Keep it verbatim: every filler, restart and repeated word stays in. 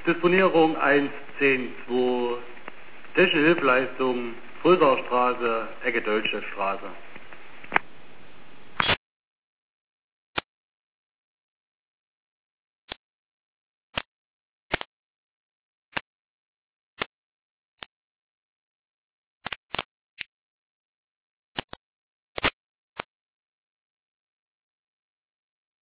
Disponierung eins zehn zwei, Technische Hilfeleistung, Frösaustraße, Ecke Deutsche Straße.